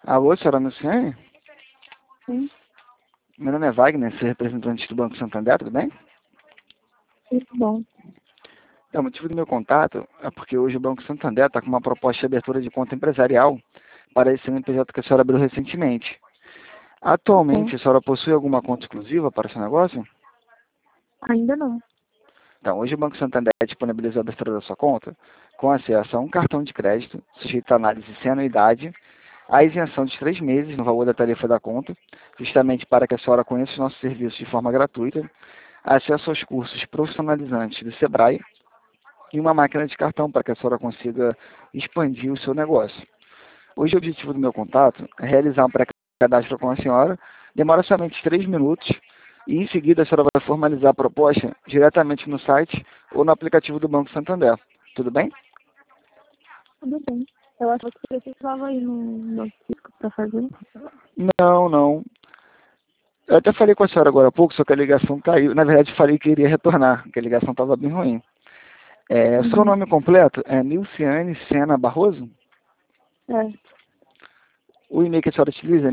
Alô, senhora Luciane? Sim, Meu nome é Wagner, sou representante do Banco Santander, tudo bem? muito bom. O motivo do meu contato é porque hoje o Banco Santander está com uma proposta de abertura de conta empresarial para esse CNPJ que a senhora abriu recentemente. Sim, Atualmente, a senhora possui alguma conta exclusiva para esse negócio? ainda não. Então, hoje o Banco Santander disponibilizou a abertura da sua conta com acesso a um cartão de crédito, sujeito à análise sem anuidade, a isenção de 3 meses no valor da tarifa da conta, justamente para que a senhora conheça os nossos serviços de forma gratuita, acesso aos cursos profissionalizantes do Sebrae e uma máquina de cartão para que a senhora consiga expandir o seu negócio. Hoje o objetivo do meu contato é realizar um pré-cadastro com a senhora, demora somente 3 minutos e em seguida a senhora vai formalizar a proposta diretamente no site ou no aplicativo do Banco Santander. Tudo bem? Tudo bem. Eu acho que você precisava ir no físico para fazer. Não, não. Eu até falei com a senhora agora há pouco, só que a ligação caiu. Na verdade, falei que iria retornar, que a ligação estava bem ruim. Seu Uhum. nome completo é Nilciane Sena Barroso? É, O e-mail que a senhora utiliza é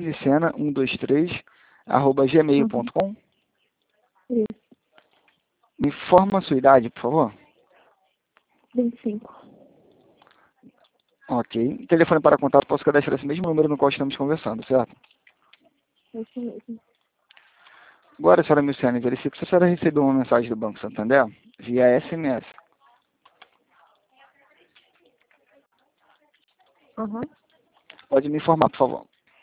uhum. nilcianesena123@gmail.com. Isso, Me informa a sua idade, por favor. 25. Ok. Telefone para contato, posso cadastrar esse mesmo número no qual estamos conversando, certo? É isso mesmo. Agora, senhora Nilciane, verifique se a senhora recebeu uma mensagem do Banco Santander via SMS. Uhum. Pode me informar, por favor.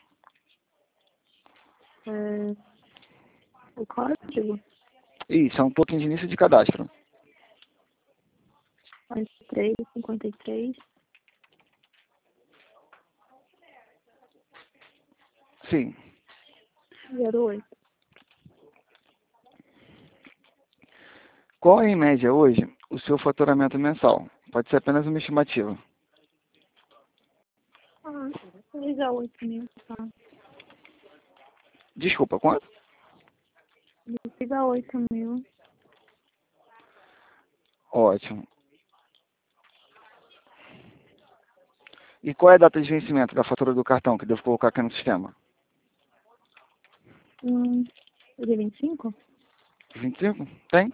É, o código? Isso, é um token de início de cadastro. 43, 53, Sim. 08. Qual é, em média, hoje, o seu faturamento mensal? Pode ser apenas uma estimativa. Ah, 6 a 8 mil, tá. Desculpa, quanto? 6 a 8 mil. Ótimo. E qual é a data de vencimento da fatura do cartão que eu devo colocar aqui no sistema? Dia 25? 25? Tem?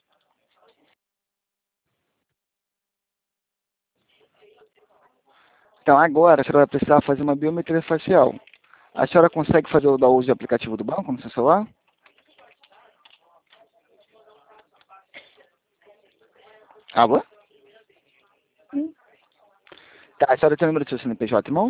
Então, agora a senhora vai precisar fazer uma biometria facial. A senhora consegue fazer o uso do aplicativo do banco no seu celular? Alô? Sim. Tá, a senhora tem o número do seu CNPJ em mãos?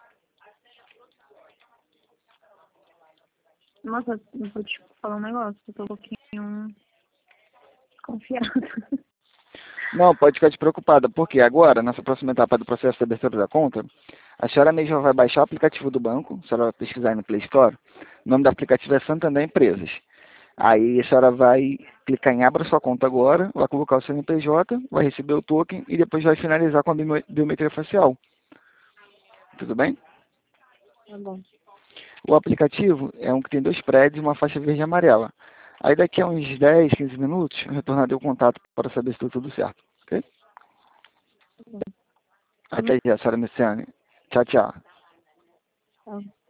Nossa, eu vou te falar um negócio. Eu tô um pouquinho desconfiada. Não, pode ficar despreocupada, porque agora, nessa próxima etapa do processo de abertura da conta, a senhora mesma vai baixar o aplicativo do banco, a senhora vai pesquisar aí no Play Store, o nome do aplicativo é Santander Empresas. Aí a senhora vai clicar em Abra sua conta agora, vai colocar o CNPJ, vai receber o token e depois vai finalizar com a biometria facial. Tudo bem? Tá bom. O aplicativo é um que tem 2 prédios e uma faixa verde e amarela. Aí daqui a uns 10, 15 minutos, eu retornarei o contato para saber se está tudo certo. Ok? Tá bom. Até já, senhora Messiane. Tchau, tchau. Tá.